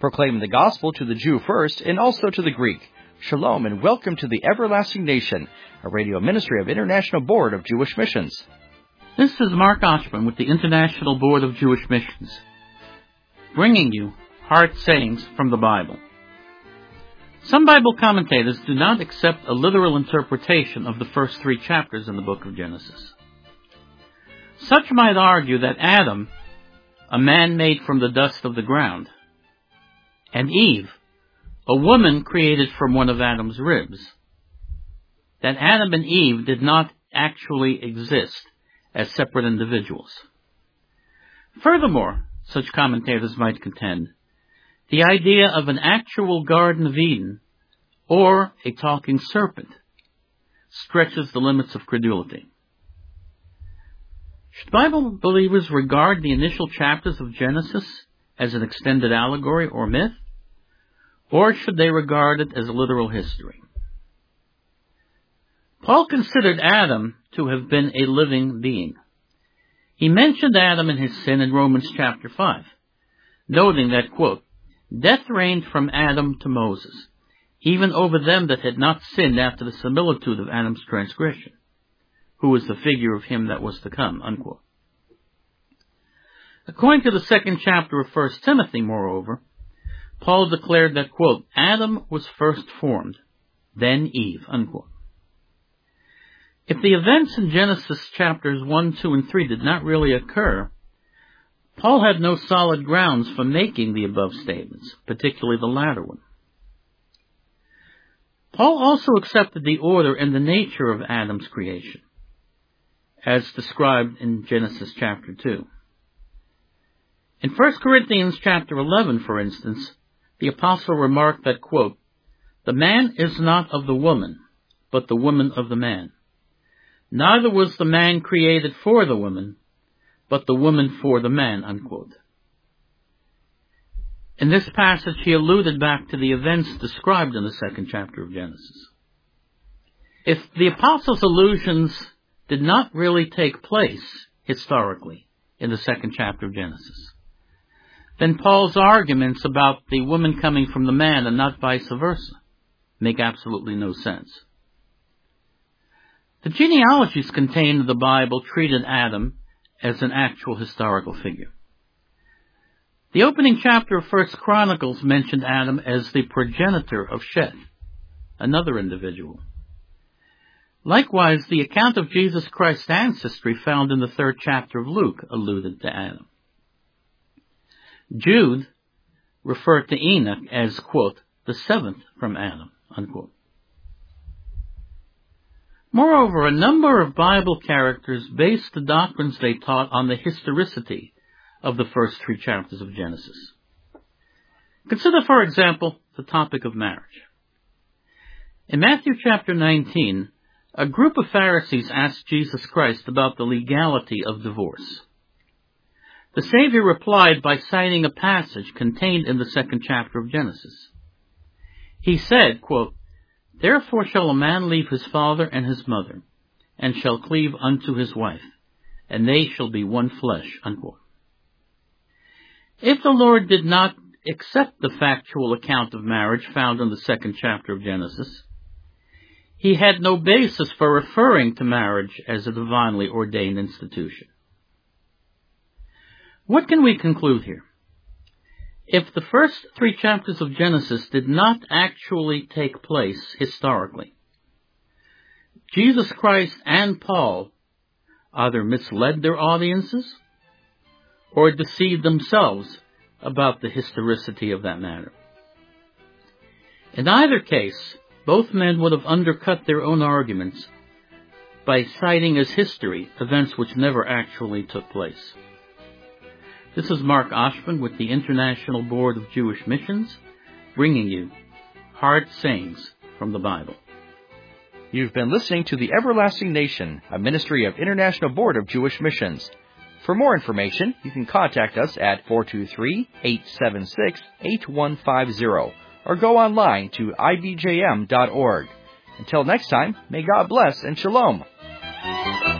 proclaiming the gospel to the Jew first and also to the Greek. Shalom and welcome to the Everlasting Nation, a radio ministry of International Board of Jewish Missions. This is Mark Oshman with the International Board of Jewish Missions, bringing you hard sayings from the Bible. Some Bible commentators do not accept a literal interpretation of the first 3 chapters in the book of Genesis. Such might argue that Adam, a man made from the dust of the ground, and Eve, a woman created from one of Adam's ribs, that Adam and Eve did not actually exist as separate individuals. Furthermore, such commentators might contend, the idea of an actual Garden of Eden or a talking serpent stretches the limits of credulity. Should Bible believers regard the initial chapters of Genesis as an extended allegory or myth, or should they regard it as a literal history? Paul considered Adam to have been a living being. He mentioned Adam and his sin in Romans chapter 5, noting that, quote, "Death reigned from Adam to Moses, even over them that had not sinned after the similitude of Adam's transgression, who was the figure of him that was to come," unquote. According to the 2nd chapter of 1 Timothy, moreover, Paul declared that, quote, "Adam was first formed, then Eve," unquote. If the events in Genesis chapters 1, 2, and 3 did not really occur, Paul had no solid grounds for making the above statements, particularly the latter one. Paul also accepted the order and the nature of Adam's creation, as described in Genesis chapter 2. In 1 Corinthians chapter 11, for instance, the apostle remarked that, quote, "The man is not of the woman, but the woman of the man. Neither was the man created for the woman, but the woman for the man," unquote. In this passage, he alluded back to the events described in the 2nd chapter of Genesis. If the apostle's allusions did not really take place historically in the 2nd chapter of Genesis, then Paul's arguments about the woman coming from the man and not vice versa make absolutely no sense. The genealogies contained in the Bible treated Adam as an actual historical figure. The opening chapter of 1 Chronicles mentioned Adam as the progenitor of Sheth, another individual. Likewise, the account of Jesus Christ's ancestry found in the 3rd chapter of Luke alluded to Adam. Jude referred to Enoch as, quote, "the 7th from Adam," unquote. Moreover, a number of Bible characters based the doctrines they taught on the historicity of the first 3 chapters of Genesis. Consider, for example, the topic of marriage. In Matthew chapter 19, a group of Pharisees asked Jesus Christ about the legality of divorce. The Savior replied by citing a passage contained in the 2nd chapter of Genesis. He said, quote, "Therefore shall a man leave his father and his mother, and shall cleave unto his wife, and they shall be one flesh," unquote. If the Lord did not accept the factual account of marriage found in the 2nd chapter of Genesis, he had no basis for referring to marriage as a divinely ordained institution. What can we conclude here? If the first 3 chapters of Genesis did not actually take place historically, Jesus Christ and Paul either misled their audiences or deceived themselves about the historicity of that matter. In either case, both men would have undercut their own arguments by citing as history events which never actually took place. This is Mark Oshman with the International Board of Jewish Missions, bringing you hard sayings from the Bible. You've been listening to the Everlasting Nation, a ministry of International Board of Jewish Missions. For more information, you can contact us at 423-876-8150 or go online to ibjm.org. Until next time, may God bless and shalom.